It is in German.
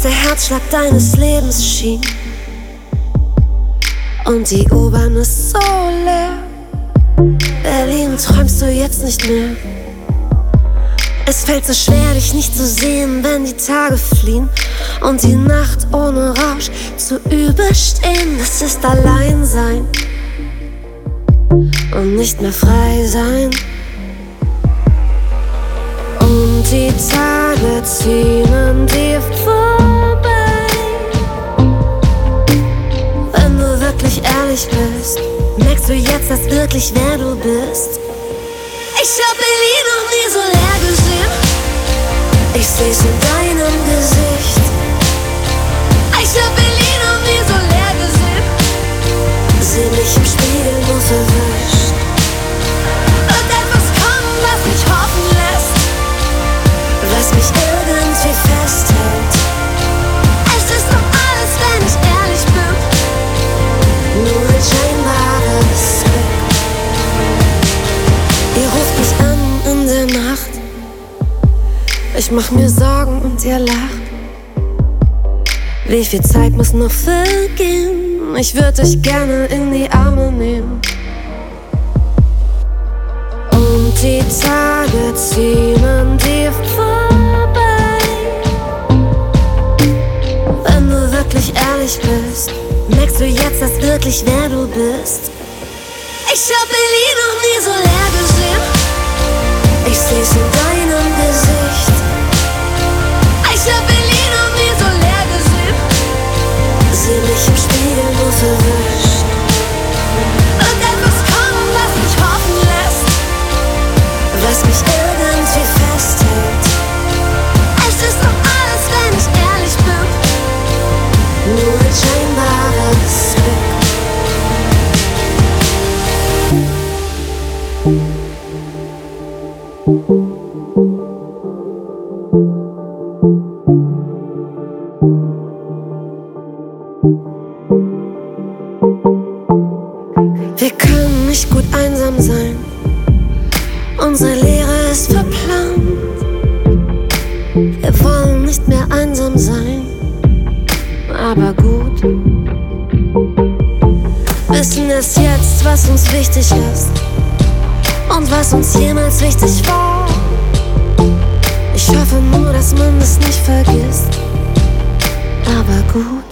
der Herzschlag deines Lebens schien. Und die U-Bahn ist so leer. Berlin träumst du jetzt nicht mehr. Es fällt so schwer, dich nicht zu sehen, wenn die Tage fliehen und die Nacht ohne Rausch zu überstehen. Das ist Alleinsein und nicht mehr frei sein. Und die Tage ziehen an dir vorbei. Wenn du wirklich ehrlich bist, merkst du jetzt erst wirklich, wer du bist. Ich hab Berlin noch nie so leer gesehen. Ich seh's in deinem Gesicht. Ich hab Berlin noch nie so leer gesehen. Seh mich im Spiegel nur verwischt. Wird etwas kommen, was mich hoffen lässt, was mich irgendwie festhält. Es ist doch alles, wenn ich ehrlich bin, nur ein scheinbares Glück. Ihr ruft mich an in der Nacht. Ich mach mir Sorgen und ihr lacht. Wie viel Zeit muss noch vergehen? Ich würd dich gerne in die Arme nehmen. Und die Tage ziehen an dir vorbei. Wenn du wirklich ehrlich bist, merkst du jetzt erst wirklich, wer du bist. Ich hab Berlin noch nie so leer gesehen. Ich seh's in deinem Gesicht. Ich hab Berlin noch nie so leer gesehen. Seh mich im Spiegel nur verwischt. Wird etwas kommen, was mich hoffen lässt, was mich irgendwie festhält. Es ist doch alles, wenn ich ehrlich bin, nur ein scheinbares Glück. Wir können nicht gut einsam sein. Unsere Lehre ist verplant. Wir wollen nicht mehr einsam sein, aber gut. Wissen erst jetzt, was uns wichtig ist und was uns jemals wichtig war. Ich hoffe nur, dass man es nicht vergisst, aber gut.